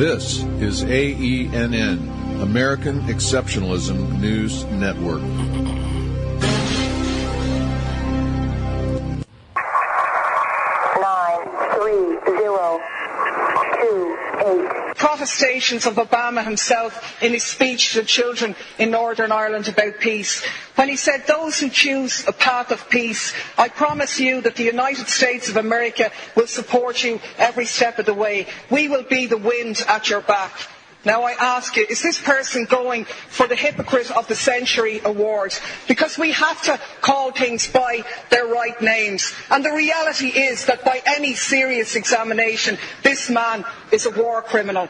This is AENN, American Exceptionalism News Network. Protestations of Obama himself in his speech to children in Northern Ireland about peace, when he said, "Those who choose a path of peace, I promise you that the United States of America will support you every step of the way. We will be the wind at your back." Now I ask you, is this person going for the Hypocrite of the Century award? Because we have to call things by their right names. And the reality is that by any serious examination, this man is a war criminal.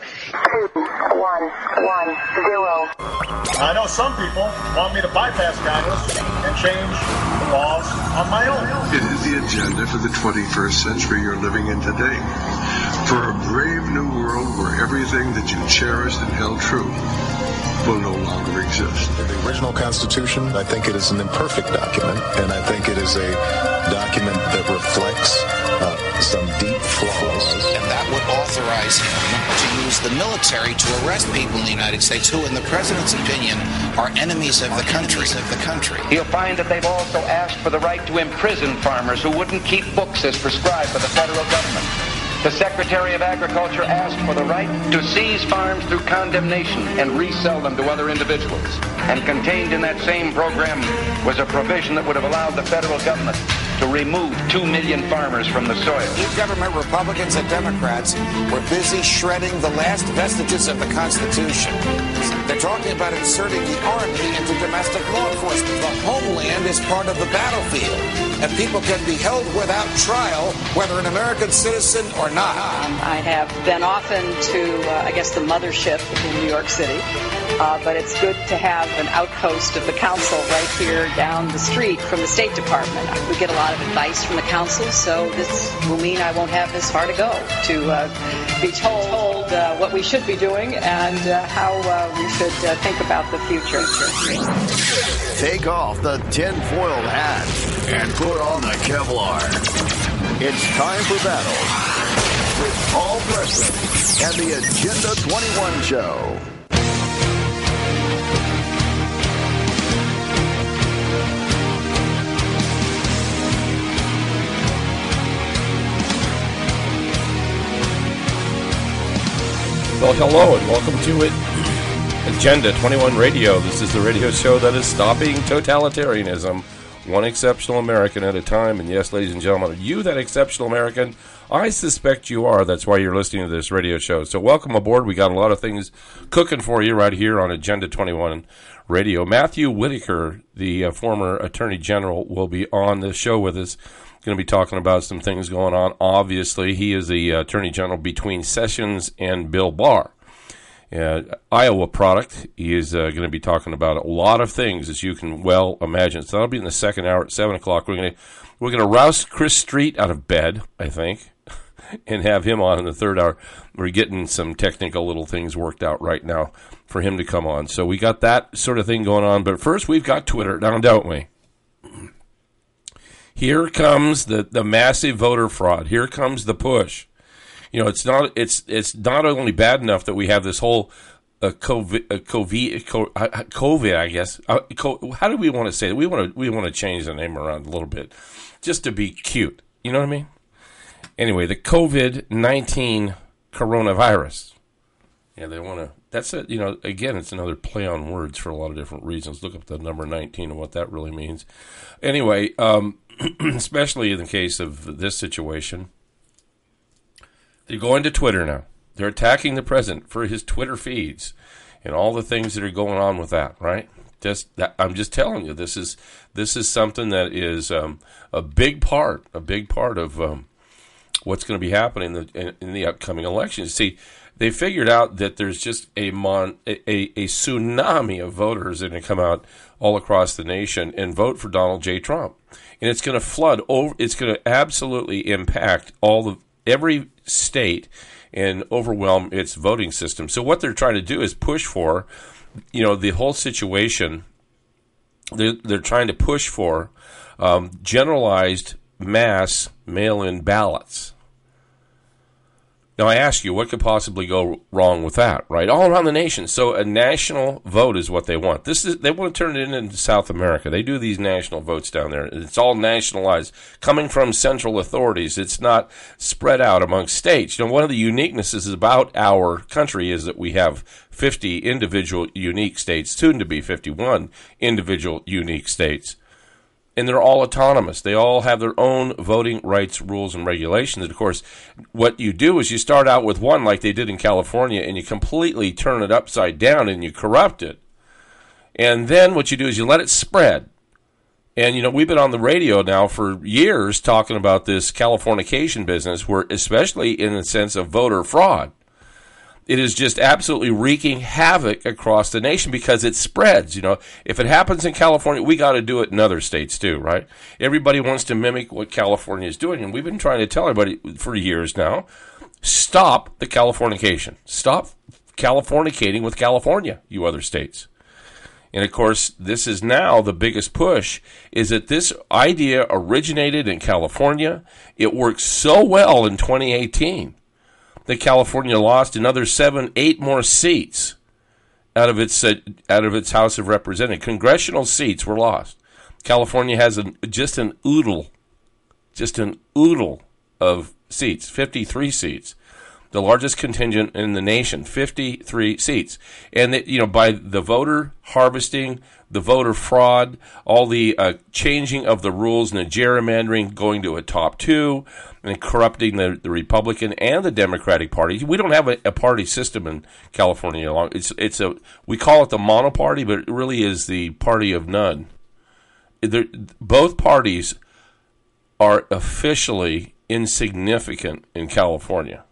2110. I know some people want me to bypass Congress and change the laws on my own. It is the agenda for the 21st century you're living in today. For a brave new world where everything that you cherished and held true will no longer exist. The original Constitution, I think it is an imperfect document, and I think it is a document that reflects some deep flaws. And that would authorize him to use the military to arrest people in the United States who, in the president's opinion, are enemies of the country. He'll find that they've also asked for the right to imprison farmers who wouldn't keep books as prescribed by the federal government. The Secretary of Agriculture asked for the right to seize farms through condemnation and resell them to other individuals. And contained in that same program was a provision that would have allowed the federal government to remove 2 million farmers from the soil. Government Republicans and Democrats were busy shredding the last vestiges of the Constitution. They're talking about inserting the Army into domestic law enforcement. The homeland is part of the battlefield, and people can be held without trial, whether an American citizen or not. I have been often to, the mothership in New York City, but it's good to have an outpost of the council right here down the street from the State Department. We get a lot of advice from the council, so this will mean I won't have this far to go to be told what we should be doing and how we should think about the future. Take off the tinfoil hat and put on the Kevlar. It's time for battle with Paul Preston and the Agenda 21 Show. Well, hello and welcome to it. Agenda 21 Radio. This is the radio show that is stopping totalitarianism, one exceptional American at a time. And yes, ladies and gentlemen, are you that exceptional American? I suspect you are. That's why you're listening to this radio show. So welcome aboard. We got a lot of things cooking for you right here on Agenda 21 Radio. Matthew Whitaker, the former Attorney General, will be on the show with us. Going to be talking about some things going on. Obviously, he is the Attorney General between Sessions and Bill Barr. Iowa product. He is going to be talking about a lot of things, as you can well imagine. So that'll be in the second hour at 7 o'clock. We're going to rouse Chris Street out of bed, I think, and have him on in the third hour. We're getting some technical little things worked out right now for him to come on. So we got that sort of thing going on. But first, we've got Twitter, now don't we? Here comes the massive voter fraud. Here comes the push. You know, it's not only bad enough that we have this whole COVID, I guess. How do we want to say it? We want to change the name around a little bit, just to be cute. You know what I mean? Anyway, the COVID-19 coronavirus. Yeah, they want to. That's it. You know, again, it's another play on words for a lot of different reasons. Look up the number 19 and what that really means. Anyway, especially in the case of this situation, they're going to Twitter now. They're attacking the president for his Twitter feeds and all the things that are going on with that, right? I'm just telling you, this is something that is a big part of what's going to be happening in the upcoming elections. See, they figured out that there's just a tsunami of voters that are going to come out all across the nation and vote for Donald J. Trump, and it's going to flood over. It's going to absolutely impact every state and overwhelm its voting system. So what they're trying to do is push for, the whole situation. They're trying to push for generalized mass mail-in ballots. Now, I ask you, what could possibly go wrong with that, right? All around the nation. So a national vote is what they want. They want to turn it into South America. They do these national votes down there. It's all nationalized, coming from central authorities. It's not spread out amongst states. You know, one of the uniquenesses about our country is that we have 50 individual unique states, soon to be 51 individual unique states. And they're all autonomous. They all have their own voting rights, rules, and regulations. And, of course, what you do is you start out with one like they did in California, and you completely turn it upside down and you corrupt it. And then what you do is you let it spread. And, you know, we've been on the radio now for years talking about this Californication business, where especially in the sense of voter fraud. It is just absolutely wreaking havoc across the nation because it spreads. You know, if it happens in California, we got to do it in other states too, right? Everybody wants to mimic what California is doing, and we've been trying to tell everybody for years now, stop the Californication. Stop Californicating with California, you other states. And, of course, this is now the biggest push, is that this idea originated in California. It worked so well in 2018. That California lost another 7-8 more seats out of its House of Representatives. Congressional seats were lost. California has just an oodle of seats, 53 seats, the largest contingent in the nation, 53 seats. And by the voter harvesting, the voter fraud, all the changing of the rules and the gerrymandering, going to a top two, and corrupting the Republican and the Democratic Party. We don't have a party system in California. We call it the monoparty, but it really is the party of none. Both parties are officially insignificant in California.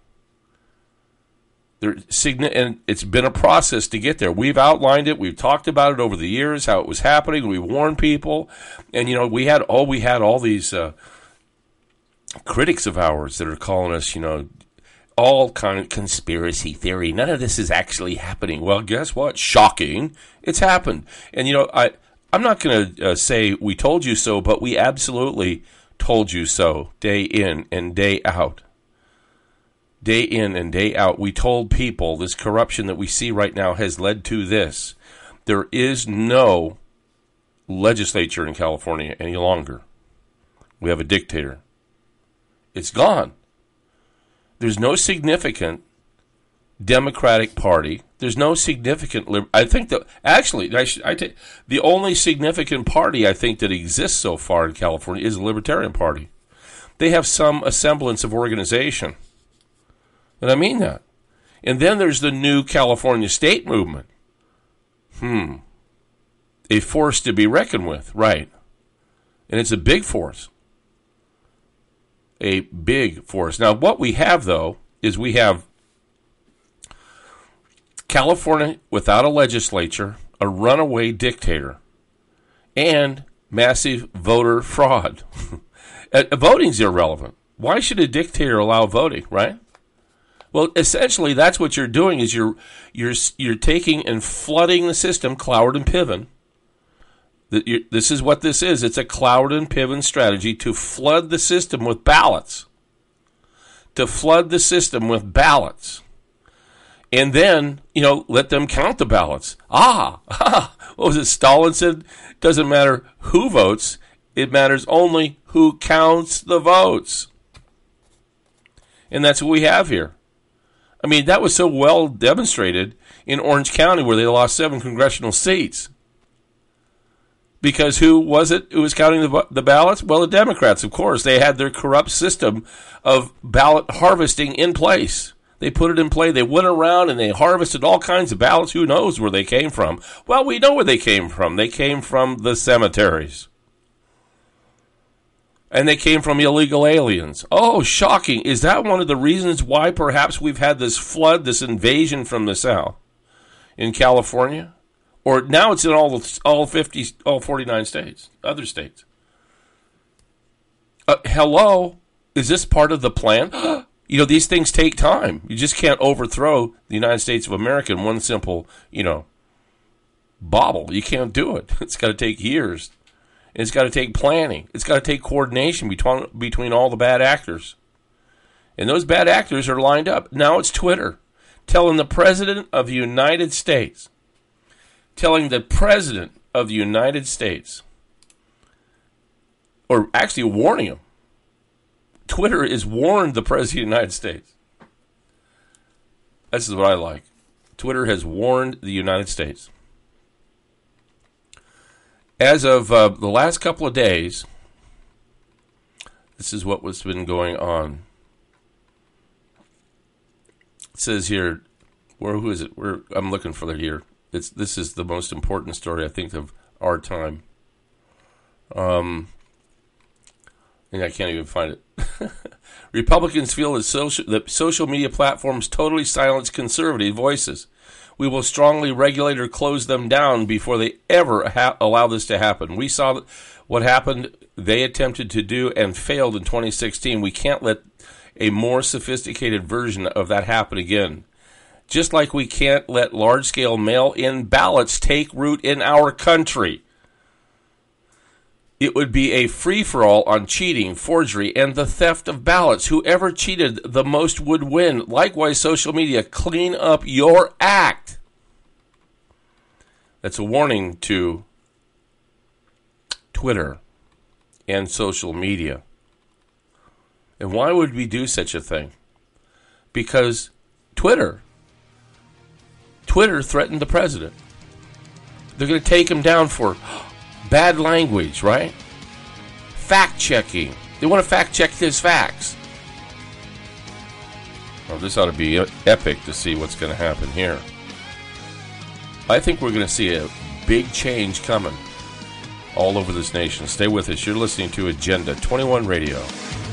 And it's been a process to get there. We've outlined it. We've talked about it over the years, how it was happening. We warned people. And, we had all these critics of ours that are calling us, all kind of conspiracy theory. None of this is actually happening. Well, guess what? Shocking. It's happened. And, I'm not going to say we told you so, but we absolutely told you so day in and day out. Day in and day out, we told people this corruption that we see right now has led to this. There is no legislature in California any longer. We have a dictator. It's gone. There's no significant Democratic Party. There's no significant. I think that actually, the only significant party I think that exists so far in California is the Libertarian Party. They have some semblance of organization. And I mean that. And then there's the new California state movement. A force to be reckoned with, right. And it's a big force. A big force. Now, what we have, though, is we have California without a legislature, a runaway dictator, and massive voter fraud. Voting's irrelevant. Why should a dictator allow voting, right? Well, essentially, that's what you're doing is you're taking and flooding the system, Cloward and Piven. This is what this is. It's a Cloward and Piven strategy to flood the system with ballots. To flood the system with ballots. And then, let them count the ballots. What was it Stalin said? Doesn't matter who votes. It matters only who counts the votes. And that's what we have here. I mean, that was so well demonstrated in Orange County where they lost 7 congressional seats. Because who was it who was counting the ballots? Well, the Democrats, of course. They had their corrupt system of ballot harvesting in place. They put it in play. They went around and they harvested all kinds of ballots. Who knows where they came from? Well, we know where they came from. They came from the cemeteries. And they came from illegal aliens. Oh, shocking. Is that one of the reasons why perhaps we've had this flood, this invasion from the South in California? Or now it's in all 49 states, other states. Hello? Is this part of the plan? These things take time. You just can't overthrow the United States of America in one simple, bobble. You can't do it. It's got to take years. It's got to take planning. It's got to take coordination between all the bad actors. And those bad actors are lined up. Now it's Twitter telling the President of the United States, or actually warning him. Twitter has warned the President of the United States. This is what I like. Twitter has warned the United States. As of the last couple of days, this is what was been going on. It says here, who is it? I'm looking for it here. This is the most important story, I think, of our time. And I can't even find it. Republicans feel that social media platforms totally silence conservative voices. We will strongly regulate or close them down before they ever allow this to happen. We saw what happened. They attempted to do and failed in 2016. We can't let a more sophisticated version of that happen again. Just like we can't let large-scale mail-in ballots take root in our country. It would be a free-for-all on cheating, forgery, and the theft of ballots. Whoever cheated the most would win. Likewise, social media, clean up your act. That's a warning to Twitter and social media. And why would we do such a thing? Because Twitter threatened the president. They're going to take him down for bad language, right? Fact-checking. They want to fact-check his facts. Well, this ought to be epic to see what's going to happen here. I think we're going to see a big change coming all over this nation. Stay with us. You're listening to Agenda 21 Radio.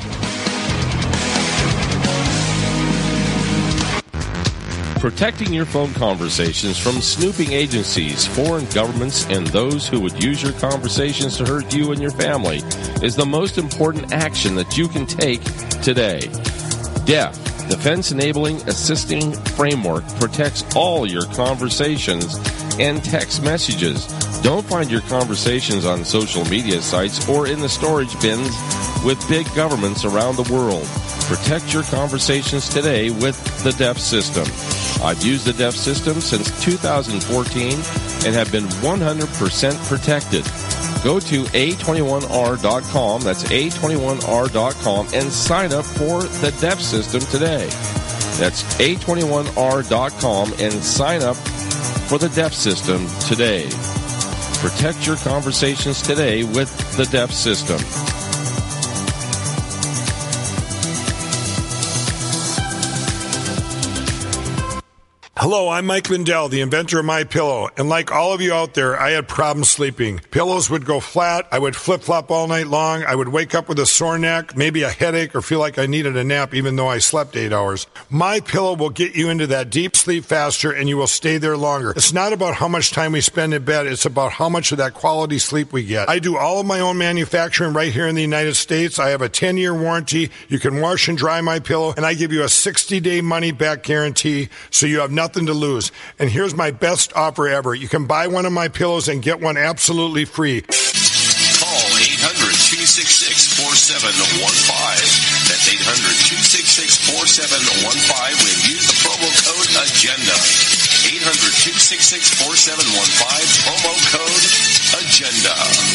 Protecting your phone conversations from snooping agencies, foreign governments, and those who would use your conversations to hurt you and your family is the most important action that you can take today. DEF, Defense Enabling Assisting Framework, protects all your conversations and text messages. Don't find your conversations on social media sites or in the storage bins with big governments around the world. Protect your conversations today with the DEF system. I've used the DEF system since 2014 and have been 100% protected. Go to A21R.com, that's A21R.com, and sign up for the DEF system today. That's A21R.com and sign up for the DEF system today. Protect your conversations today with the DEF system. Hello, I'm Mike Lindell, the inventor of MyPillow, and like all of you out there, I had problems sleeping. Pillows would go flat, I would flip-flop all night long, I would wake up with a sore neck, maybe a headache, or feel like I needed a nap even though I slept 8 hours. MyPillow will get you into that deep sleep faster, and you will stay there longer. It's not about how much time we spend in bed, it's about how much of that quality sleep we get. I do all of my own manufacturing right here in the United States. I have a 10-year warranty. You can wash and dry MyPillow, and I give you a 60-day money-back guarantee, so you have nothing to lose. And here's my best offer ever. You can buy one of my pillows and get one absolutely free. Call 800-266-4715. That's 800-266-4715 and use the promo code AGENDA. 800-266-4715, promo code AGENDA.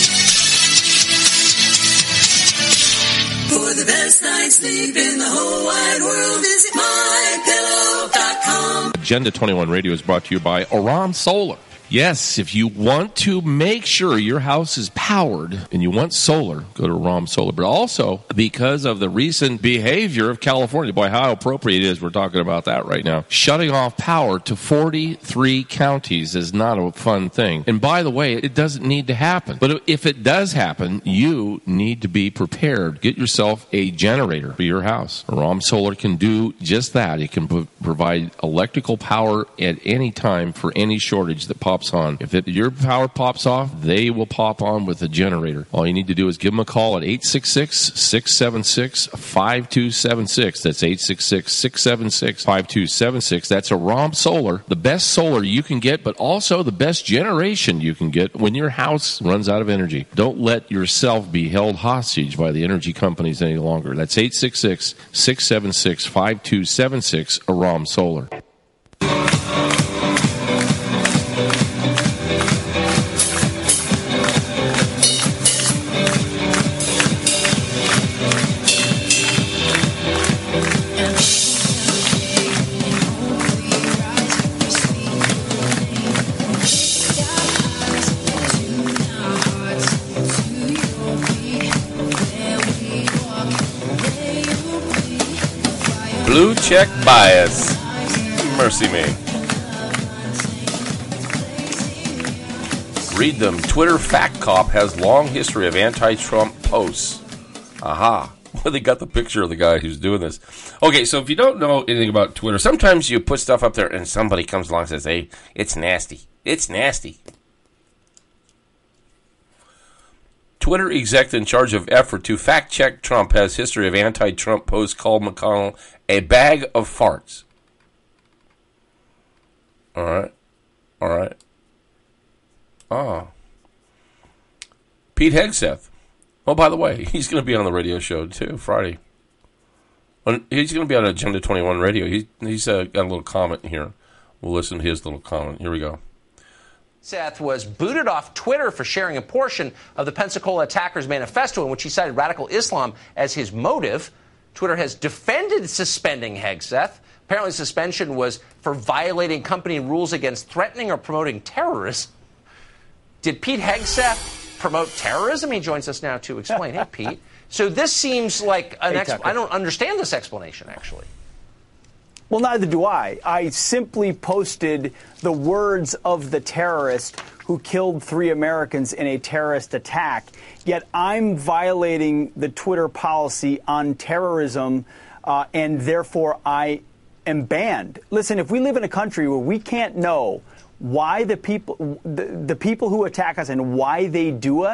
For the best night's sleep in the whole wide world, visit MyPillow.com. Agenda 21 Radio is brought to you by Aram Solar. Yes, if you want to make sure your house is powered and you want solar, go to Aram Solar. But also, because of the recent behavior of California, boy, how appropriate it is, we're talking about that right now. Shutting off power to 43 counties is not a fun thing. And by the way, it doesn't need to happen. But if it does happen, you need to be prepared. Get yourself a generator for your house. Aram Solar can do just that. It can provide electrical power at any time for any shortage that pops pops on. If your power pops off, they will pop on with a generator. All you need to do is give them a call at 866-676-5276. That's 866-676-5276. That's Aram Solar, the best solar you can get, but also the best generation you can get when your house runs out of energy. Don't let yourself be held hostage by the energy companies any longer. That's 866-676-5276, Aram Solar. Blue check bias. Mercy me. Read them. Twitter Fact Cop has long history of anti-Trump posts. Aha. Well, they got the picture of the guy who's doing this. Okay, so if you don't know anything about Twitter, sometimes you put stuff up there and somebody comes along and says, hey, it's nasty. It's nasty. Twitter exec in charge of effort to fact-check Trump has history of anti-Trump posts called McConnell a bag of farts. All right. Pete Hegseth. Oh, by the way, he's going to be on the radio show, too, Friday. He's going to be on Agenda 21 Radio. He's got a little comment here. We'll listen to his little comment. Here we go. Hegseth was booted off Twitter for sharing a portion of the Pensacola Attackers Manifesto in which he cited radical Islam as his motive. Twitter has defended suspending Hegseth. Apparently, suspension was for violating company rules against threatening or promoting terrorism. Did Pete Hegseth promote terrorism? He joins us now to explain. Hey, Pete. So this seems like an I don't understand this explanation, actually. Well, neither do I. I simply posted the words of the terrorist who killed 3 Americans in a terrorist attack. Yet I'm violating the Twitter policy on terrorism, and therefore I am banned. Listen, if we live in a country where we can't know why the people who attack us and why they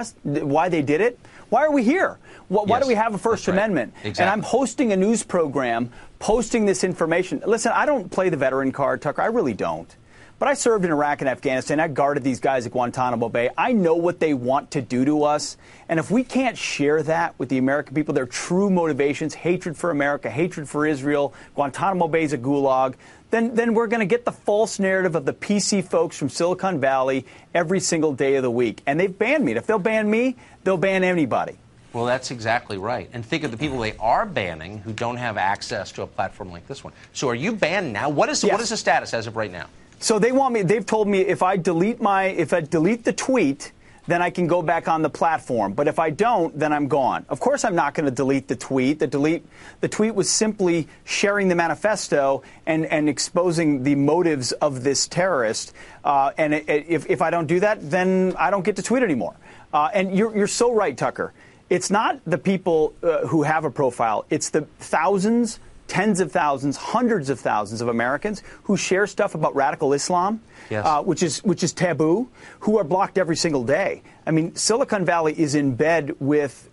did it, why are we here? Why do we have a First Amendment? Exactly. And I'm hosting a news program, posting this information. Listen, I don't play the veteran card, Tucker. I really don't. But I served in Iraq and Afghanistan. I guarded these guys at Guantanamo Bay. I know what they want to do to us. And if we can't share that with the American people, their true motivations, hatred for America, hatred for Israel, Guantanamo Bay is a gulag, then we're going to get the false narrative of the PC folks from Silicon Valley every single day of the week. And they've banned me. If they'll ban me, they'll ban anybody. Well, that's exactly right. And think of the people they are banning who don't have access to a platform like this one. So are you banned now? What is the status as of right now? So they've told me if I delete the tweet, then I can go back on the platform. But if I don't, then I'm gone. Of course I'm not going to delete the tweet. The tweet was simply sharing the manifesto and exposing the motives of this terrorist. And if I don't do that, then I don't get to tweet anymore. And you're so right, Tucker. It's not the people who have a profile. It's the thousands, tens of thousands, hundreds of thousands of Americans who share stuff about radical Islam, which is taboo, who are blocked every single day. I mean, Silicon Valley is in bed with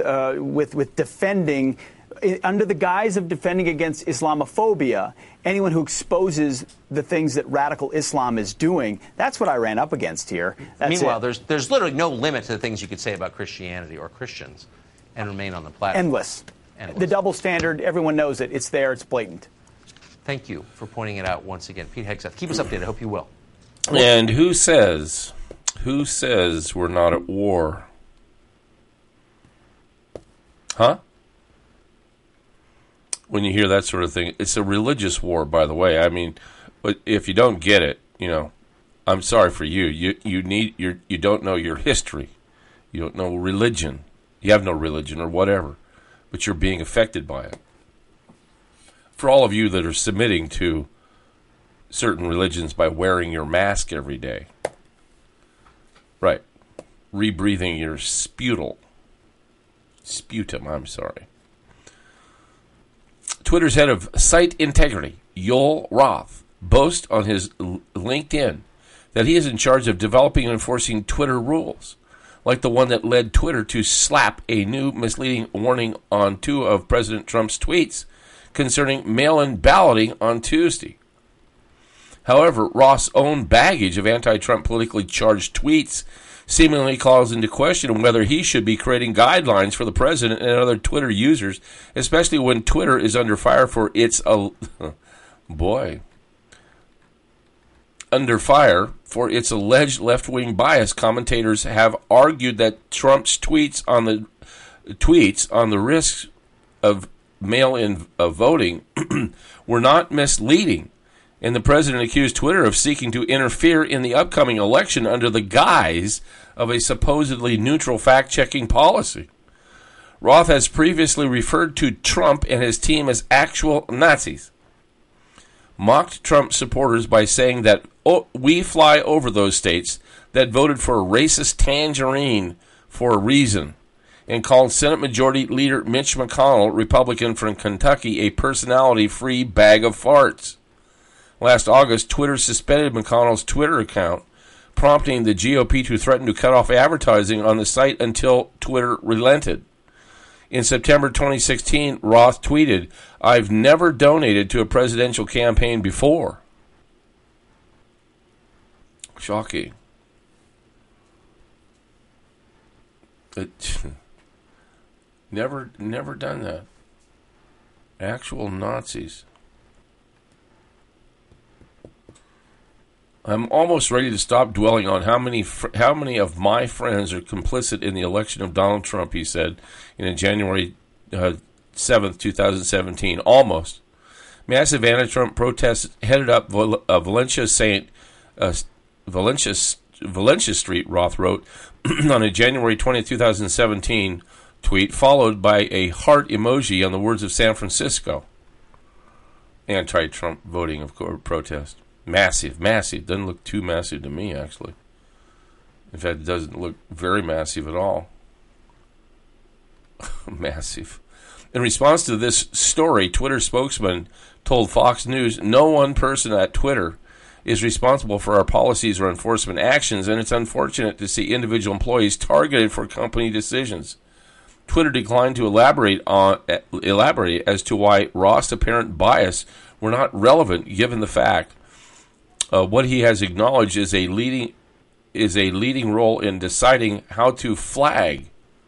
defending, under the guise of defending against Islamophobia, anyone who exposes the things that radical Islam is doing. That's what I ran up against here. Meanwhile, there's literally no limit to the things you could say about Christianity or Christians and remain on the platform. Endless. The double standard, everyone knows it. It's there. It's blatant. Thank you for pointing it out once again. Pete Hegseth, keep us updated. I hope you will. And who says we're not at war? Huh? When you hear that sort of thing, it's a religious war, by the way. I mean, but if you don't get it, I'm sorry for you. You don't know your history. You don't know religion. You have no religion or whatever. But you're being affected by it. For all of you that are submitting to certain religions by wearing your mask every day, right, rebreathing your sputum, Twitter's head of site integrity, Yoel Roth, boasts on his LinkedIn that he is in charge of developing and enforcing Twitter rules, like the one that led Twitter to slap a new misleading warning on 2 of President Trump's tweets concerning mail-in balloting on Tuesday. However, Roth's own baggage of anti-Trump politically charged tweets seemingly calls into question whether he should be creating guidelines for the president and other Twitter users, especially when Twitter is under fire for its alleged left-wing bias. Commentators have argued that Trump's tweets on the risks of mail-in voting were not misleading, and the president accused Twitter of seeking to interfere in the upcoming election under the guise of a supposedly neutral fact-checking policy. Roth has previously referred to Trump and his team as actual Nazis, mocked Trump supporters by saying that we fly over those states that voted for a racist tangerine for a reason, and called Senate Majority Leader Mitch McConnell, Republican from Kentucky, a personality-free bag of farts. Last August, Twitter suspended McConnell's Twitter account, prompting the GOP to threaten to cut off advertising on the site until Twitter relented. In September 2016, Roth tweeted, "I've never donated to a presidential campaign before." Shocking. Never done that. Actual Nazis. I'm almost ready to stop dwelling on how many of my friends are complicit in the election of Donald Trump, he said in a January 7th, 2017. Almost. Massive anti-Trump protests headed up Valencia Street, Roth wrote, on a January 20th, 2017 tweet, followed by a heart emoji on the words of San Francisco. Anti-Trump voting, of course, protest. Massive. Doesn't look too massive to me, actually. In fact, it doesn't look very massive at all. Massive. In response to this story, Twitter spokesman told Fox News, "No one person at Twitter is responsible for our policies or enforcement actions, and it's unfortunate to see individual employees targeted for company decisions." Twitter declined to elaborate as to why Roth's apparent bias were not relevant, given the fact what he has acknowledged is a leading role in deciding how to flag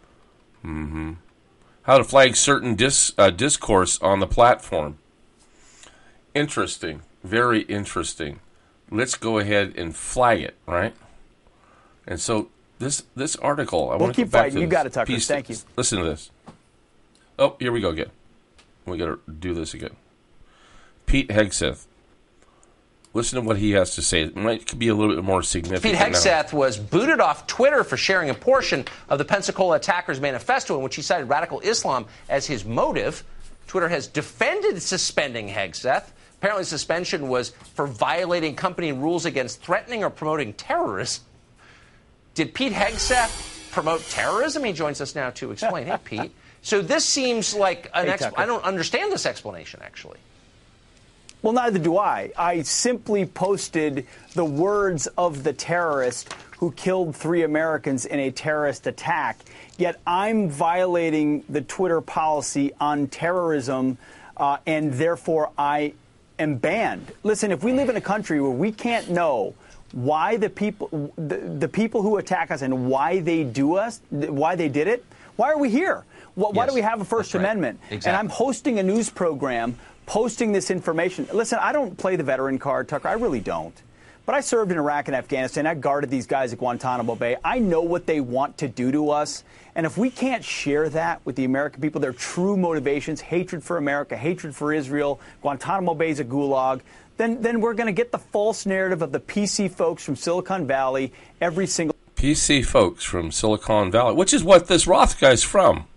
certain discourse on the platform. Interesting, very interesting. Let's go ahead and flag it, right? And so this article, I want to keep fighting. You got it, Tucker. Thank you. Listen to this. Oh, here we go again. We got to do this again. Pete Hegseth. Listen to what he has to say. It might be a little bit more significant. Pete Hegseth was booted off Twitter for sharing a portion of the Pensacola attackers' manifesto in which he cited radical Islam as his motive. Twitter has defended suspending Hegseth. Apparently, suspension was for violating company rules against threatening or promoting terrorism. Did Pete Hegseth promote terrorism? He joins us now to explain. Hey, Pete. So this seems like an I don't understand this explanation, actually. Well, neither do I. I simply posted the words of the terrorist who killed 3 Americans in a terrorist attack, yet I'm violating the Twitter policy on terrorism, and therefore I am banned. Listen, if we live in a country where we can't know why the people who attack us and why they did it, why are we here? Why do we have a First Amendment? Exactly. And I'm hosting a news program posting this information. Listen, I don't play the veteran card, Tucker. I really don't. But I served in Iraq and Afghanistan. I guarded these guys at Guantanamo Bay. I know what they want to do to us. And if we can't share that with the American people, their true motivations, hatred for America, hatred for Israel, Guantanamo Bay is a gulag, then we're going to get the false narrative of the PC folks from Silicon Valley every single... PC folks from Silicon Valley, which is what this Roth guy's from.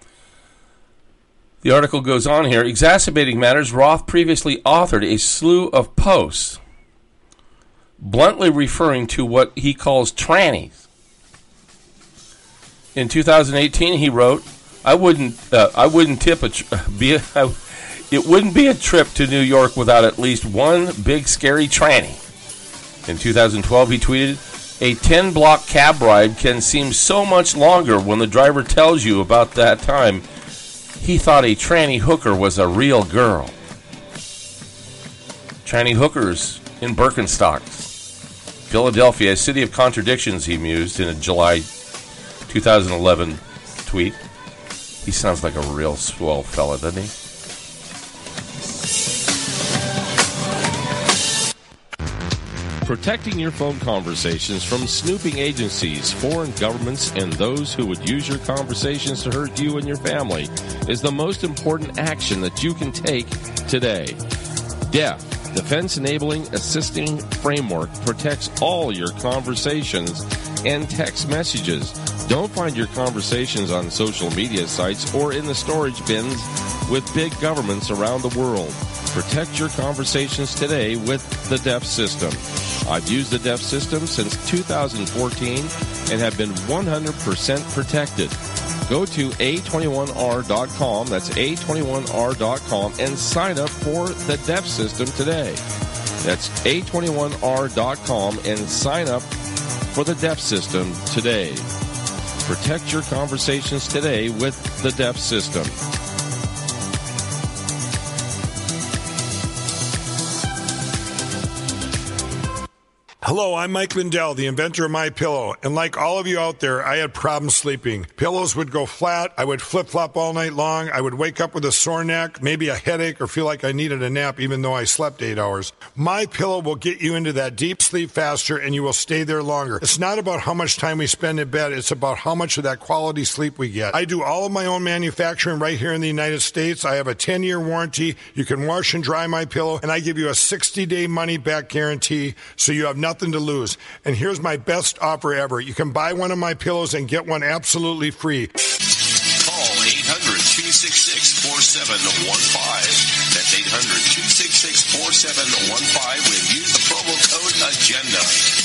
The article goes on here. Exacerbating matters, Roth previously authored a slew of posts bluntly referring to what he calls trannies. In 2018, he wrote, it wouldn't be a trip to New York without at least one big scary tranny. In 2012, he tweeted, "A 10-block cab ride can seem so much longer when the driver tells you about that time he thought a tranny hooker was a real girl." Tranny hookers in Birkenstocks. Philadelphia, a city of contradictions, he mused in a July 2011 tweet. He sounds like a real swell fella, doesn't he? Protecting your phone conversations from snooping agencies, foreign governments, and those who would use your conversations to hurt you and your family is the most important action that you can take today. DEF, Defense Enabling Assisting Framework, protects all your conversations and text messages. Don't find your conversations on social media sites or in the storage bins with big governments around the world. Protect your conversations today with the DEF system. I've used the DEF system since 2014 and have been 100% protected. Go to A21R.com, that's A21R.com, and sign up for the DEF system today. That's A21R.com and sign up for the DEF system today. Protect your conversations today with the DEF system. Hello, I'm Mike Lindell, the inventor of MyPillow, and like all of you out there, I had problems sleeping. Pillows would go flat, I would flip-flop all night long, I would wake up with a sore neck, maybe a headache, or feel like I needed a nap even though I slept 8 hours. MyPillow will get you into that deep sleep faster, and you will stay there longer. It's not about how much time we spend in bed, it's about how much of that quality sleep we get. I do all of my own manufacturing right here in the United States. I have a 10-year warranty. You can wash and dry MyPillow, and I give you a 60-day money-back guarantee, so you have nothing to lose. And here's my best offer ever. You can buy one of my pillows and get one absolutely free. Call 800-266-4715. That's 800-266-4715 and use the promo code AGENDA.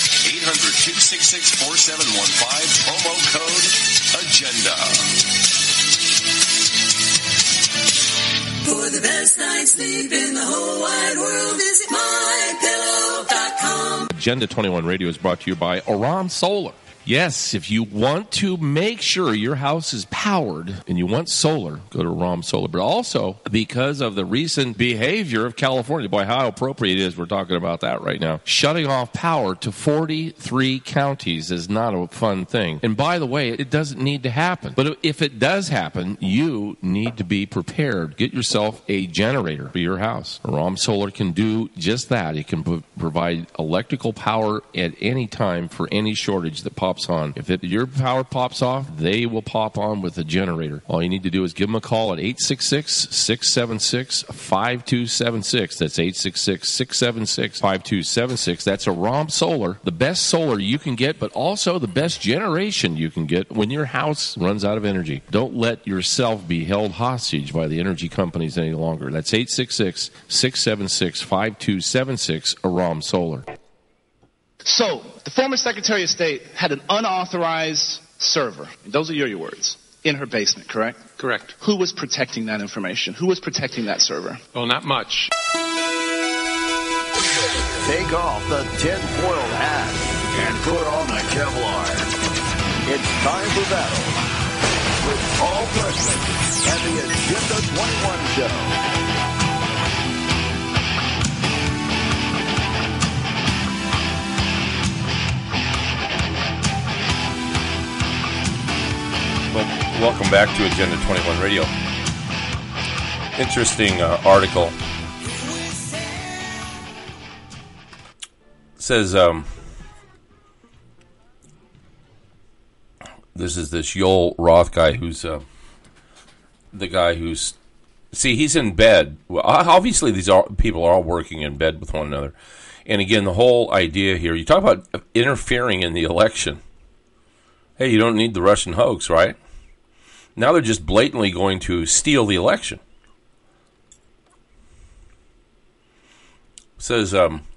800-266-4715, promo code AGENDA. For the best night's sleep in the whole wide world, visit MyPillow.com. Agenda 21 Radio is brought to you by Aram Solar. Yes, if you want to make sure your house is powered and you want solar, go to Aram Solar. But also, because of the recent behavior of California, boy, how appropriate it is we're talking about that right now. Shutting off power to 43 counties is not a fun thing. And by the way, it doesn't need to happen. But if it does happen, you need to be prepared. Get yourself a generator for your house. Aram Solar can do just that. It can provide electrical power at any time for any shortage that pops on. If your power pops off, they will pop on with a generator. All you need to do is give them a call at 866-676-5276. That's 866-676-5276. That's Aram Solar, the best solar you can get, but also the best generation you can get when your house runs out of energy. Don't let yourself be held hostage by the energy companies any longer. That's 866-676-5276, Aram Solar. So, the former Secretary of State had an unauthorized server, those are your words, in her basement, correct? Correct. Who was protecting that information? Who was protecting that server? Well, not much. Take off the tin-foil hat and put on the Kevlar. It's time for battle with Paul Preston and the Agenda 21 Show. Welcome back to Agenda 21 Radio. Interesting article. It says, this is this Yoel Roth guy who's the guy who's... See, he's in bed. Well, obviously, these people are all working in bed with one another. And again, the whole idea here, you talk about interfering in the election. Hey, you don't need the Russian hoax, right? Now they're just blatantly going to steal the election. It says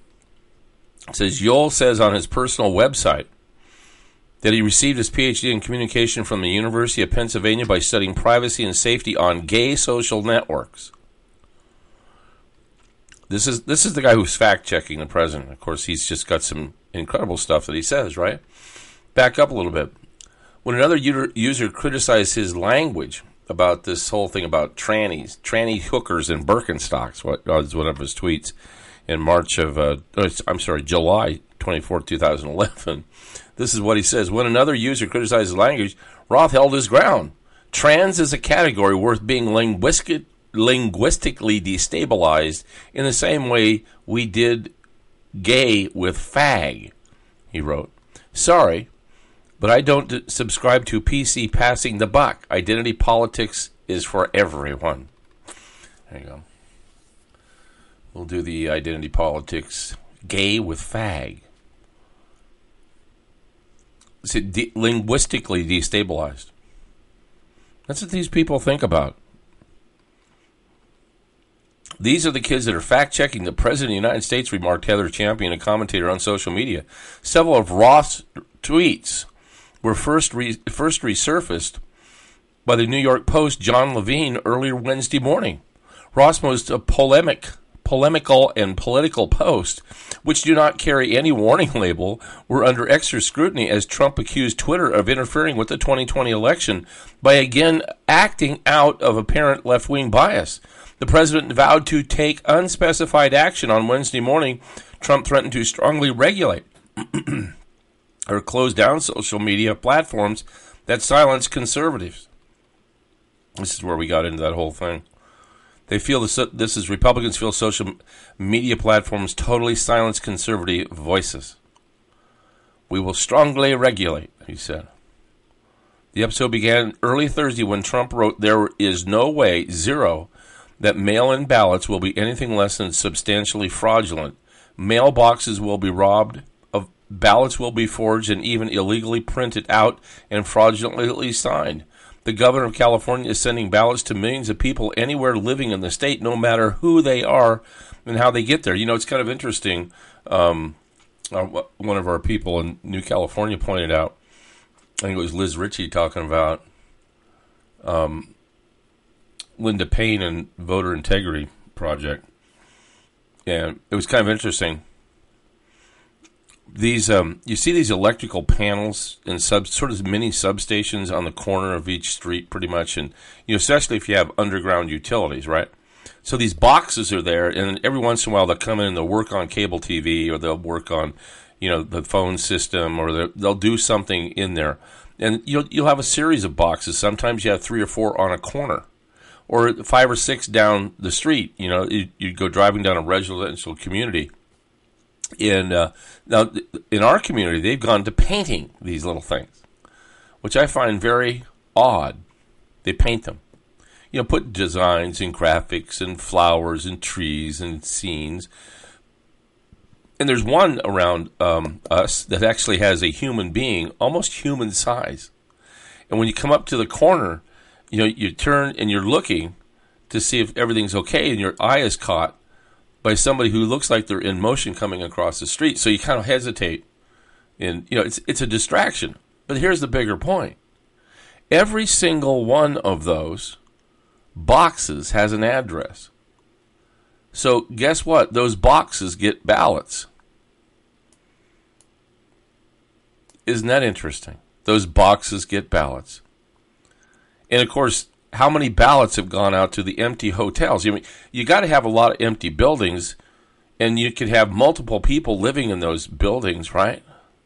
Yoel says on his personal website that he received his PhD in communication from the University of Pennsylvania by studying privacy and safety on gay social networks. This is the guy who's fact-checking the president. Of course, he's just got some incredible stuff that he says, right? Back up a little bit. When another user criticized his language about this whole thing about tranny hookers and Birkenstocks, was one of his tweets in July 24, 2011. This is what he says. When another user criticized his language, Roth held his ground. Trans is a category worth being linguistically destabilized in the same way we did gay with fag, he wrote. Sorry, but I don't subscribe to PC passing the buck. Identity politics is for everyone. There you go. We'll do the identity politics. Gay with fag. Is it linguistically destabilized? That's what these people think about. These are the kids that are fact-checking the President of the United States, remarked Heather Champion, a commentator on social media. Several of Roth's tweets were first resurfaced by the New York Post, John Levine, earlier Wednesday morning. Roth's most polemical and political posts, which do not carry any warning label, were under extra scrutiny as Trump accused Twitter of interfering with the 2020 election by again acting out of apparent left-wing bias. The president vowed to take unspecified action on Wednesday morning. Trump threatened to strongly regulate or close down social media platforms that silence conservatives. This is where we got into that whole thing. They feel Republicans feel social media platforms totally silence conservative voices. We will strongly regulate, he said. The episode began early Thursday when Trump wrote, "There is no way, zero, that mail-in ballots will be anything less than substantially fraudulent. Mailboxes will be robbed, of ballots will be forged and even illegally printed out and fraudulently signed. The governor of California is sending ballots to millions of people anywhere living in the state, no matter who they are and how they get there." You know, it's kind of interesting. One of our people in New California pointed out, I think it was Liz Ritchie talking about Linda Payne and Voter Integrity Project. And it was kind of interesting. These you see these electrical panels and sort of mini substations on the corner of each street, pretty much, and especially if you have underground utilities, right? So these boxes are there, and every once in a while they'll come in and they'll work on cable TV, or they'll work on the phone system, or they'll do something in there, and you'll have a series of boxes. Sometimes you have 3 or 4 on a corner, or 5 or 6 down the street. You go driving down a residential community. And now, in our community, they've gone to painting these little things, which I find very odd. They paint them. Put designs and graphics and flowers and trees and scenes. And there's one around us that actually has a human being, almost human size. And when you come up to the corner, you turn and you're looking to see if everything's okay, and your eye is caught by somebody who looks like they're in motion coming across the street. So you kind of hesitate. And, it's a distraction. But here's the bigger point. Every single one of those boxes has an address. So guess what? Those boxes get ballots. Isn't that interesting? Those boxes get ballots. And, of course, how many ballots have gone out to the empty hotels? You got to have a lot of empty buildings, and you could have multiple people living in those buildings, right?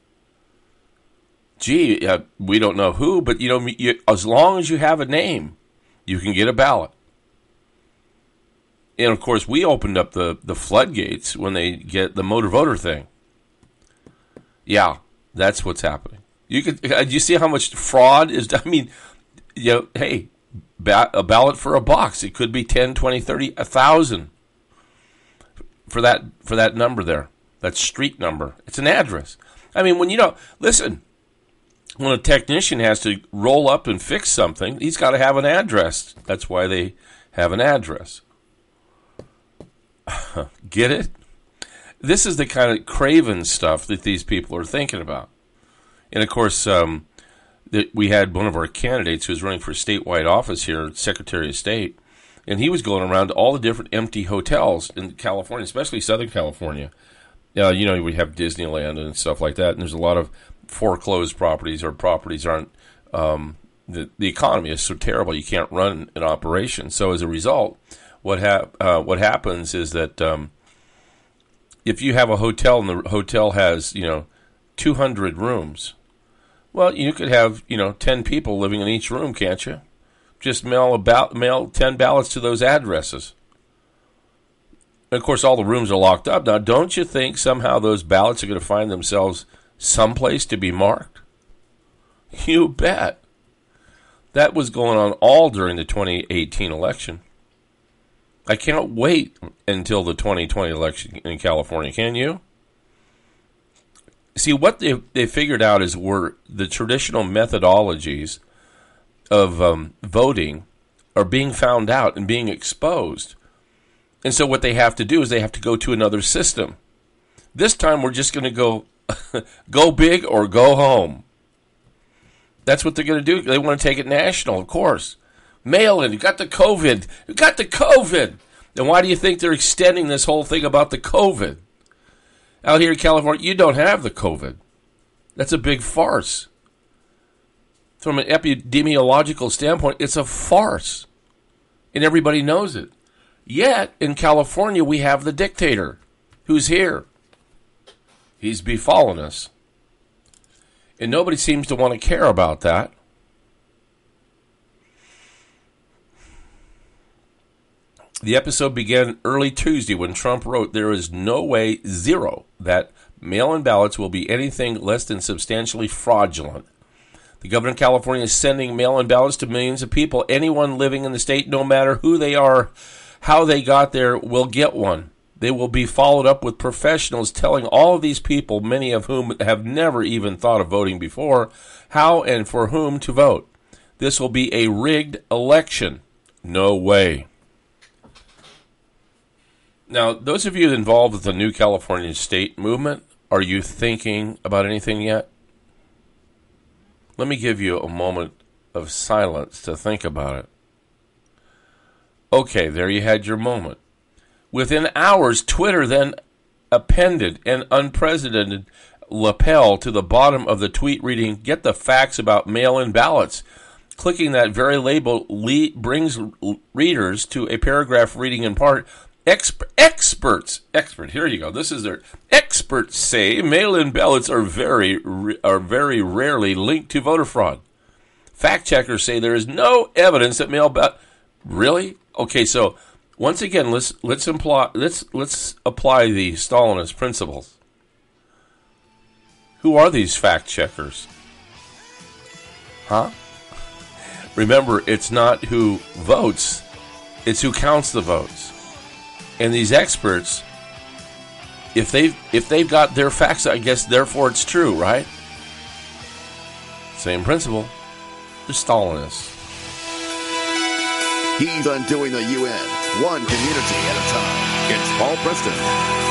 Gee, we don't know who, but as long as you have a name, you can get a ballot. And of course, we opened up the floodgates when they get the motor voter thing. Yeah, that's what's happening. You see how much fraud is? I mean, hey. A ballot for a box. It could be 10, 20, 30, 1,000 for that number there, that street number. It's an address. I mean, when listen, when a technician has to roll up and fix something, he's got to have an address. That's why they have an address. Get it? This is the kind of craven stuff that these people are thinking about. And of course, we had one of our candidates who was running for statewide office here, Secretary of State, And he was going around to all the different empty hotels in California, especially Southern California. You know, we have Disneyland and stuff like that, and there's a lot of foreclosed properties or properties aren't, the economy is so terrible you can't run an operation. So as a result, what happens is that if you have a hotel and the hotel has, 200 rooms, well, you could have, 10 people living in each room, can't you? Just mail 10 ballots to those addresses. And of course, all the rooms are locked up. Now, don't you think somehow those ballots are going to find themselves someplace to be marked? You bet. That was going on all during the 2018 election. I can't wait until the 2020 election in California. Can you? See, what they figured out is were the traditional methodologies of voting are being found out and being exposed. And so what they have to do is they have to go to another system. This time we're just going to go big or go home. That's what they're going to do. They want to take it national, of course. Mail in. You got the COVID. You got the COVID. Then why do you think they're extending this whole thing about the COVID? Out here in California, you don't have the COVID. That's a big farce. From an epidemiological standpoint, it's a farce. And everybody knows it. Yet, in California, we have the dictator who's here. He's befallen us. And nobody seems to want to care about that. The episode began early Tuesday when Trump wrote, "There is no way, zero, that mail-in ballots will be anything less than substantially fraudulent. The governor of California is sending mail-in ballots to millions of people. Anyone living in the state, no matter who they are, how they got there, will get one. They will be followed up with professionals telling all of these people, many of whom have never even thought of voting before, how and for whom to vote. This will be a rigged election. No way." Now, those of you involved with the New California State movement, are you thinking about anything yet? Let me give you a moment of silence to think about it. Okay, there you had your moment. Within hours, Twitter then appended an unprecedented lapel to the bottom of the tweet reading, "Get the facts about mail-in ballots." Clicking that very label brings readers to a paragraph reading in part, Experts, here you go. This is their experts say mail-in ballots are very rarely linked to voter fraud. Fact checkers say there is no evidence that really? Okay, so once again, let's apply the Stalinist principles. Who are these fact checkers? Huh? Remember, it's not who votes, it's who counts the votes. And these experts, if they've got their facts, I guess therefore it's true, right? Same principle. The Stalinists. He's undoing the UN, one community at a time. It's Paul Preston.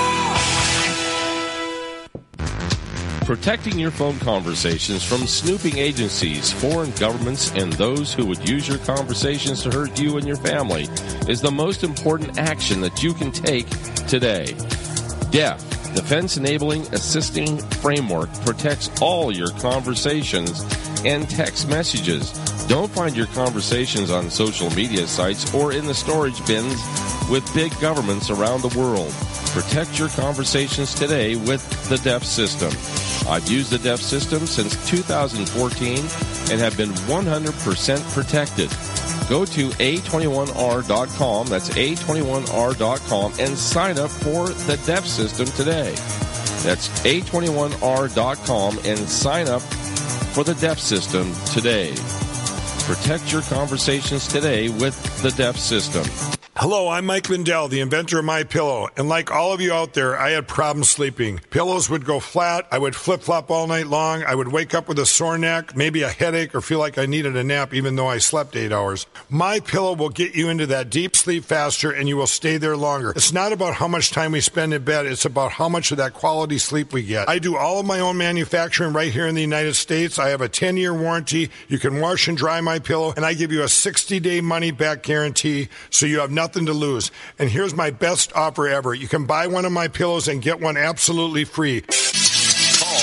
Protecting your phone conversations from snooping agencies, foreign governments, and those who would use your conversations to hurt you and your family is the most important action that you can take today. DEF, Defense Enabling Assisting Framework, protects all your conversations and text messages. Don't find your conversations on social media sites or in the storage bins with big governments around the world. Protect your conversations today with the DEF system. I've used the DEF system since 2014 and have been 100% protected. Go to A21R.com, that's A21R.com, and sign up for the DEF system today. That's A21R.com and sign up for the DEF system today. Protect your conversations today with the DEF system. Hello, I'm Mike Lindell, the inventor of MyPillow, and like all of you out there, I had problems sleeping. Pillows would go flat, I would flip-flop all night long, I would wake up with a sore neck, maybe a headache, or feel like I needed a nap even though I slept 8 hours. MyPillow will get you into that deep sleep faster, and you will stay there longer. It's not about how much time we spend in bed, it's about how much of that quality sleep we get. I do all of my own manufacturing right here in the United States. I have a 10-year warranty. You can wash and dry MyPillow, and I give you a 60-day money-back guarantee, so you have nothing to lose. And here's my best offer ever. You can buy one of my pillows and get one absolutely free. Call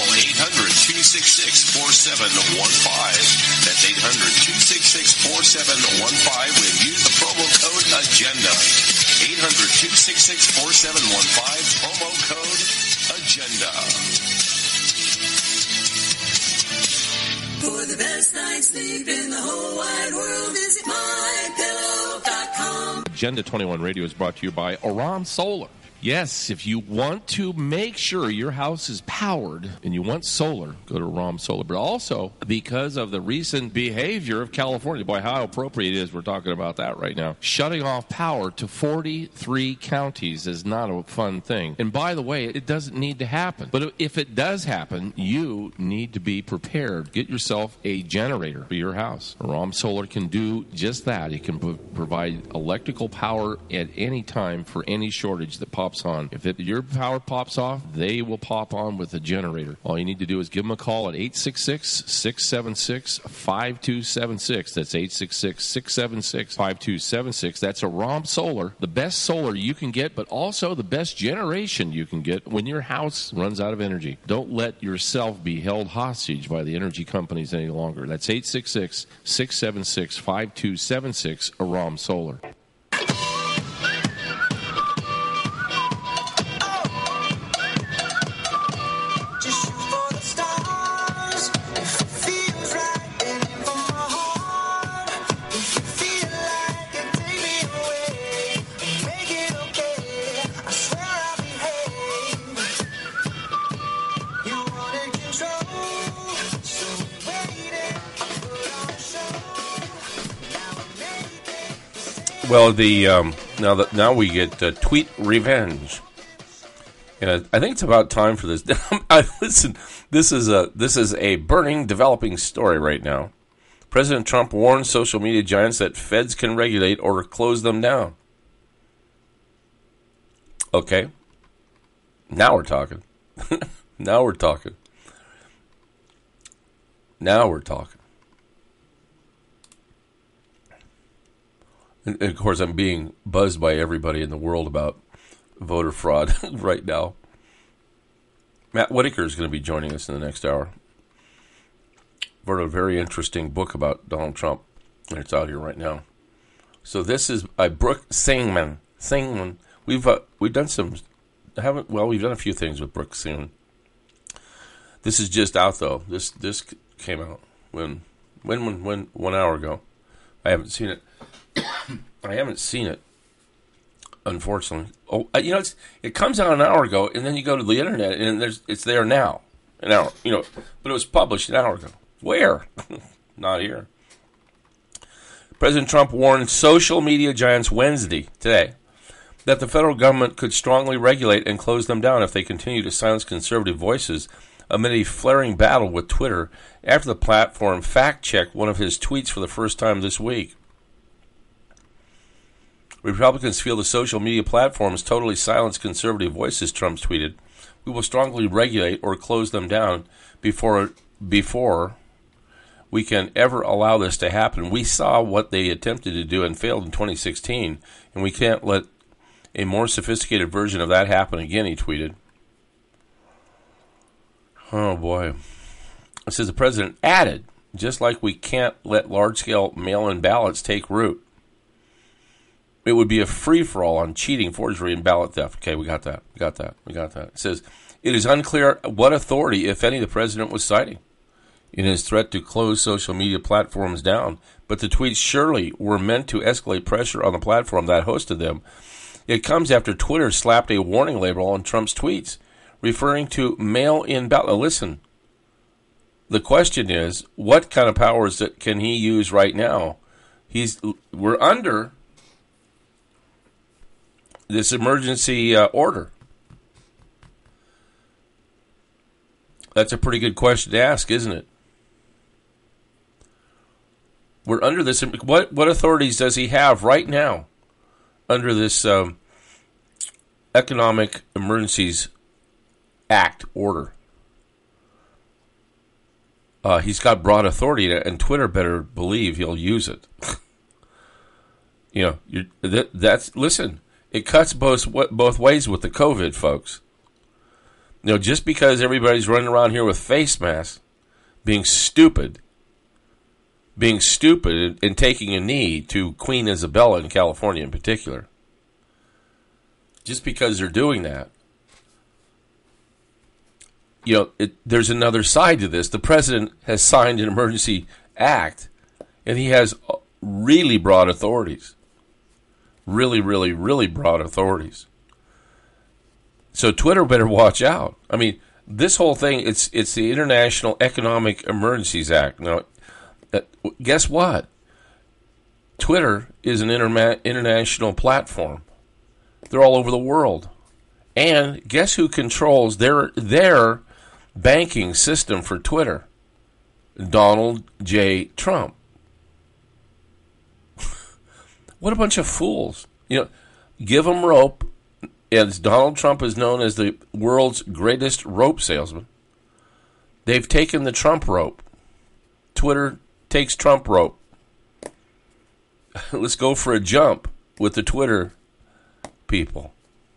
800-266-4715. That's 800-266-4715 when use the promo code AGENDA. 800-266-4715, promo code AGENDA. For the best night's sleep in the whole wide world, visit MyPillow.com. Agenda 21 Radio is brought to you by Aram Solar. Yes, if you want to make sure your house is powered and you want solar, go to Aram Solar. But also, because of the recent behavior of California, boy, how appropriate it is we're talking about that right now. Shutting off power to 43 counties is not a fun thing. And by the way, it doesn't need to happen. But if it does happen, you need to be prepared. Get yourself a generator for your house. Aram Solar can do just that. It can provide electrical power at any time for any shortage that pops on. If your power pops off, they will pop on with a generator. All you need to do is give them a call at 866-676-5276. That's 866-676-5276. That's Aram Solar, the best solar you can get, but also the best generation you can get when your house runs out of energy. Don't let yourself be held hostage by the energy companies any longer. That's 866-676-5276, Aram Solar. Well, now we get tweet revenge, and I think it's about time for this. Listen, this is a burning, developing story right now. President Trump warns social media giants that feds can regulate or close them down. Okay, now we're talking. Now we're talking. Now we're talking. And of course, I'm being buzzed by everybody in the world about voter fraud right now. Matt Whitaker is going to be joining us in the next hour. Wrote a very interesting book about Donald Trump, and it's out here right now. So this is by Brooke Singman. We've done some, we've done a few things with Brooke Singman. This is just out though. This came out when 1 hour ago. I haven't seen it. I haven't seen it, unfortunately. Oh, it comes out an hour ago, and then you go to the internet, and it's there now. An hour, but it was published an hour ago. Where? Not here. President Trump warned social media giants Wednesday, today, that the federal government could strongly regulate and close them down if they continue to silence conservative voices amid a flaring battle with Twitter after the platform fact-checked one of his tweets for the first time this week. Republicans feel the social media platforms totally silence conservative voices, Trump tweeted. We will strongly regulate or close them down before we can ever allow this to happen. We saw what they attempted to do and failed in 2016, and we can't let a more sophisticated version of that happen again, he tweeted. Oh, boy. It says the president added, just like we can't let large-scale mail-in ballots take root. It would be a free-for-all on cheating, forgery, and ballot theft. Okay, we got that. It says, it is unclear what authority, if any, the president was citing in his threat to close social media platforms down, but the tweets surely were meant to escalate pressure on the platform that hosted them. It comes after Twitter slapped a warning label on Trump's tweets, referring to mail-in ballot. Listen, the question is, what kind of powers can he use right now? We're under this emergency order? That's a pretty good question to ask, isn't it? We're under this. What authorities does he have right now under this Economic Emergencies Act order? He's got broad authority, and Twitter better believe he'll use it. Listen. It cuts both ways with the COVID, folks. Just because everybody's running around here with face masks, being stupid and taking a knee to Queen Isabella in California in particular, just because they're doing that, there's another side to this. The president has signed an emergency act, and he has really broad authorities. Really, really, really broad authorities. So Twitter better watch out. I mean, this whole thing, it's the International Economic Emergencies Act. Now, guess what? Twitter is an international platform. They're all over the world. And guess who controls their banking system for Twitter? Donald J. Trump. What a bunch of fools. Give them rope. As Donald Trump is known as the world's greatest rope salesman. They've taken the Trump rope. Twitter takes Trump rope. Let's go for a jump with the Twitter people.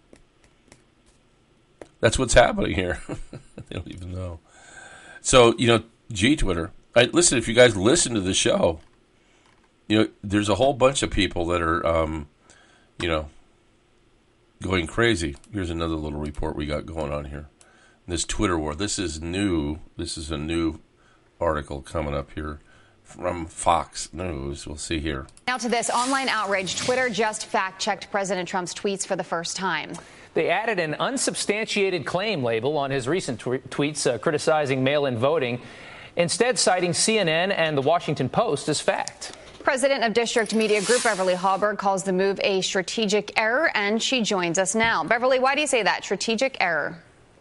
That's what's happening here. They don't even know. So, Twitter. Listen, if you guys listen to the show, there's a whole bunch of people that are, going crazy. Here's another little report we got going on here. This Twitter war. This is new. This is a new article coming up here from Fox News. We'll see here. Now to this online outrage. Twitter just fact-checked President Trump's tweets for the first time. They added an unsubstantiated claim label on his recent tweets criticizing mail-in voting, instead citing CNN and the Washington Post as fact. President of District Media Group, Beverly Hallberg, calls the move a strategic error, and she joins us now. Beverly, why do you say that? Strategic error?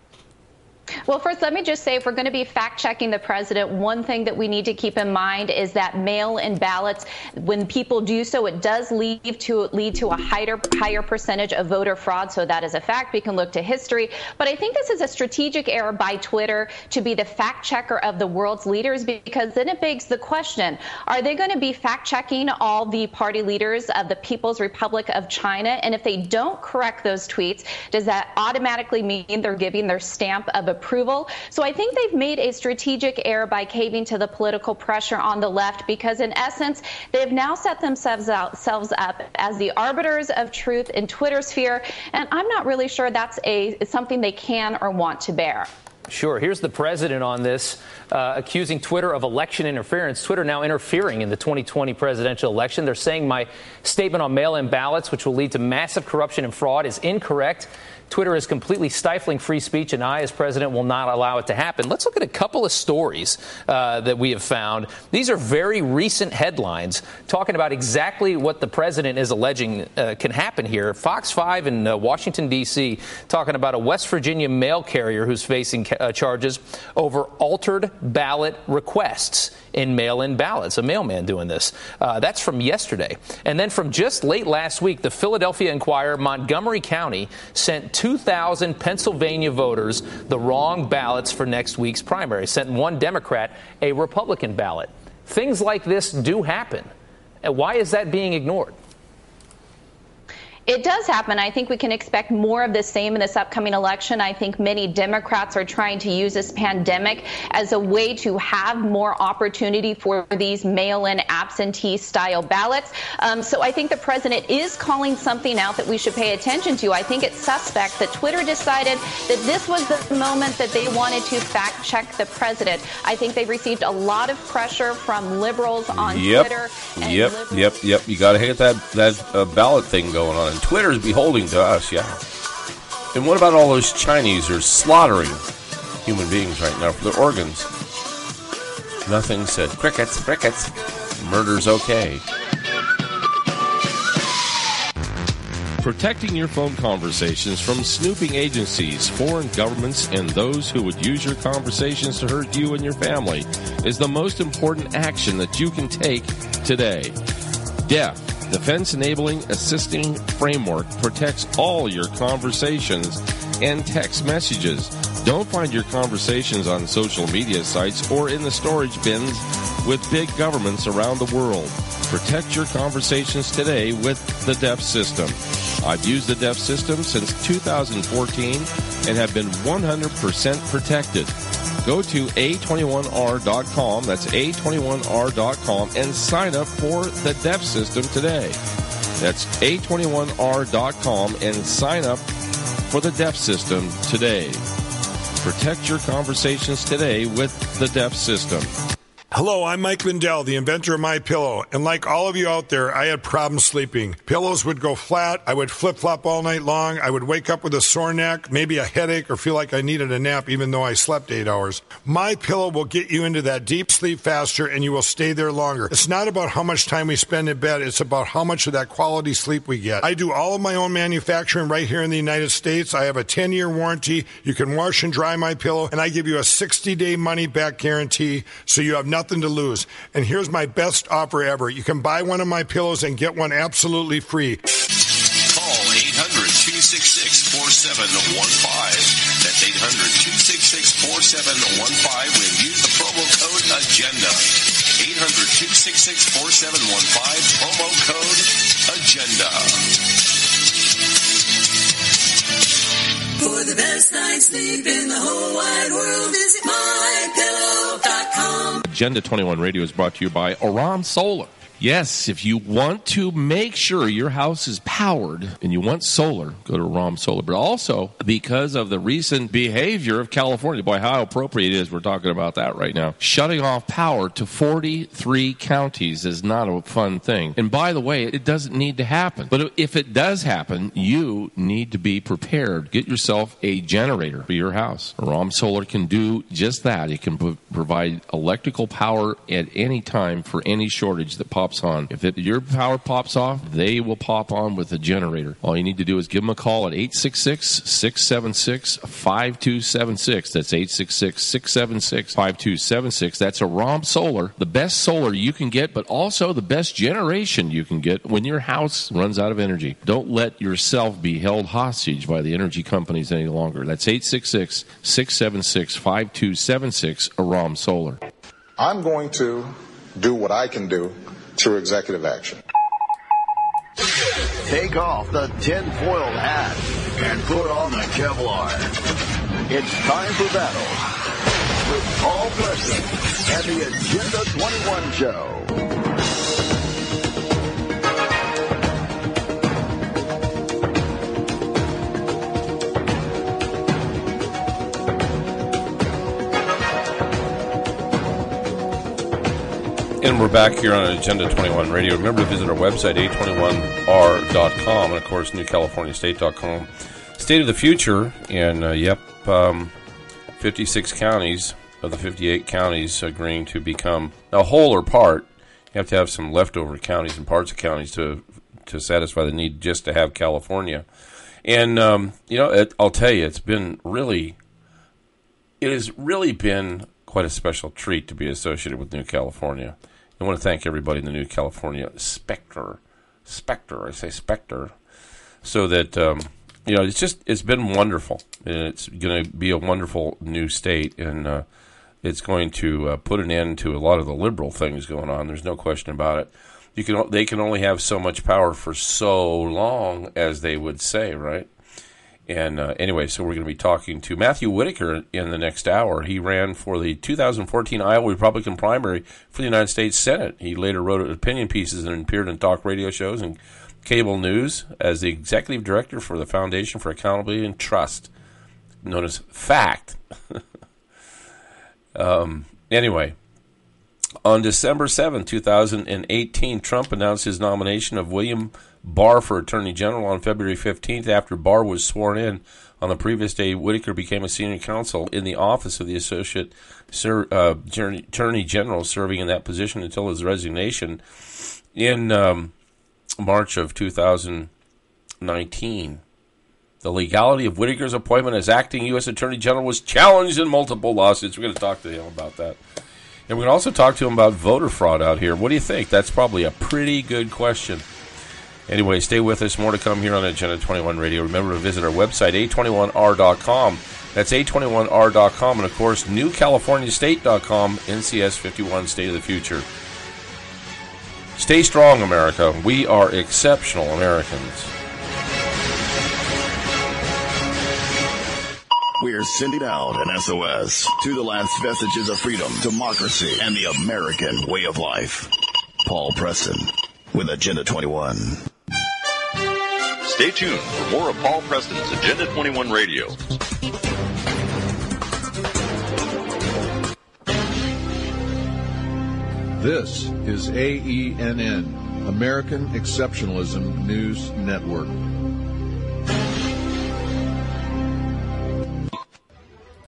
Well, first, let me just say, if we're going to be fact-checking the president, one thing that we need to keep in mind is that mail-in ballots, when people do so, it does lead to a higher percentage of voter fraud. So that is a fact. We can look to history. But I think this is a strategic error by Twitter to be the fact-checker of the world's leaders, because then it begs the question, are they going to be fact-checking all the party leaders of the People's Republic of China? And if they don't correct those tweets, does that automatically mean they're giving their stamp of approval? So I think they've made a strategic error by caving to the political pressure on the left, because in essence, they've now set themselves up as the arbiters of truth in Twitter sphere. And I'm not really sure that's something they can or want to bear. Sure. Here's the president on this, accusing Twitter of election interference. Twitter now interfering in the 2020 presidential election. They're saying my statement on mail-in ballots, which will lead to massive corruption and fraud, is incorrect. Twitter is completely stifling free speech, and I, as president, will not allow it to happen. Let's look at a couple of stories that we have found. These are very recent headlines talking about exactly what the president is alleging can happen here. Fox 5 in Washington, D.C., talking about a West Virginia mail carrier who's facing charges over altered ballot requests in mail-in ballots. A mailman doing this. That's from yesterday. And then from just late last week, the Philadelphia Inquirer, Montgomery County sent 2,000 Pennsylvania voters the wrong ballots for next week's primary, sent one Democrat a Republican ballot. Things like this do happen. And why is that being ignored? It does happen. I think we can expect more of the same in this upcoming election. I think many Democrats are trying to use this pandemic as a way to have more opportunity for these mail-in absentee-style ballots. So I think the president is calling something out that we should pay attention to. I think it's suspect that Twitter decided that this was the moment that they wanted to fact-check the president. I think they've received a lot of pressure from liberals on Twitter. Yep. You got to hit that ballot thing going on. And Twitter is beholding to us, yeah. And what about all those Chinese who are slaughtering human beings right now for their organs? Nothing said. Crickets. Murder's okay. Protecting your phone conversations from snooping agencies, foreign governments, and those who would use your conversations to hurt you and your family is the most important action that you can take today. DEF, Defense Enabling Assisting Framework, protects all your conversations and text messages. Don't find your conversations on social media sites or in the storage bins with big governments around the world. Protect your conversations today with the DEF system. I've used the DEF system since 2014 and have been 100% protected. Go to A21R.com, that's A21R.com, and sign up for the DEF system today. That's A21R.com and sign up for the DEF system today. Protect your conversations today with the DEF system. Hello, I'm Mike Lindell, the inventor of MyPillow, and like all of you out there, I had problems sleeping. Pillows would go flat, I would flip-flop all night long, I would wake up with a sore neck, maybe a headache, or feel like I needed a nap even though I slept 8 hours. MyPillow will get you into that deep sleep faster and you will stay there longer. It's not about how much time we spend in bed, it's about how much of that quality sleep we get. I do all of my own manufacturing right here in the United States. I have a 10-year warranty. You can wash and dry MyPillow, and I give you a 60-day money-back guarantee, so you have nothing to lose. And here's my best offer ever. You can buy one of my pillows and get one absolutely free. Call 800-266-4715. That's 800-266-4715 and use the promo code AGENDA. 800-266-4715, promo code AGENDA. For the best night's sleep in the whole wide world, visit mypillow.com. Agenda 21 Radio is brought to you by Aram Solar. Yes, if you want to make sure your house is powered and you want solar, go to Aram Solar. But also, because of the recent behavior of California, boy, how appropriate it is we're talking about that right now. Shutting off power to 43 counties is not a fun thing. And by the way, it doesn't need to happen. But if it does happen, you need to be prepared. Get yourself a generator for your house. Aram Solar can do just that. It can provide electrical power at any time for any shortage that pops on. If your power pops off, they will pop on with a generator. All you need to do is give them a call at 866-676-5276. That's 866-676-5276. That's Aram Solar, the best solar you can get, but also the best generation you can get when your house runs out of energy. Don't let yourself be held hostage by the energy companies any longer. That's 866-676-5276, Aram Solar. I'm going to do what I can do through executive action. Take off the tinfoil hat and put on the Kevlar. It's time for battle with Paul Preston and the Agenda 21 Show. And we're back here on Agenda 21 Radio. Remember to visit our website, a21r.com, and, of course, newcaliforniastate.com. State of the future, and, 56 counties of the 58 counties agreeing to become a whole or part. You have to have some leftover counties and parts of counties to satisfy the need just to have California. And, I'll tell you, it has really been quite a special treat to be associated with New California. I want to thank everybody in the New California Spectre, I say Spectre, so that, it's been wonderful. And it's going to be a wonderful new state, and it's going to put an end to a lot of the liberal things going on. There's no question about it. They can only have so much power for so long, as they would say, right? And anyway, so we're going to be talking to Matthew Whitaker in the next hour. He ran for the 2014 Iowa Republican primary for the United States Senate. He later wrote opinion pieces and appeared in talk radio shows and cable news as the executive director for the Foundation for Accountability and Trust, known as FACT. Anyway, on December 7, 2018, Trump announced his nomination of William Barr for Attorney General on February 15th. After Barr was sworn in on the previous day, Whitaker became a senior counsel in the office of the Associate Attorney General, serving in that position until his resignation in March of 2019. COVID-19. The legality of Whitaker's appointment as acting U.S. Attorney General was challenged in multiple lawsuits. We're going to talk to him about that. And we're going to also talk to him about voter fraud out here. What do you think? That's probably a pretty good question. Anyway, stay with us. More to come here on Agenda 21 Radio. Remember to visit our website, a21r.com. That's a21r.com. And, of course, newcaliforniastate.com, NCS 51 State of the Future. Stay strong, America. We are exceptional Americans. We're sending out an SOS to the last vestiges of freedom, democracy, and the American way of life. Paul Preston with Agenda 21. Stay tuned for more of Paul Preston's Agenda 21 Radio. This is AENN, American Exceptionalism News Network.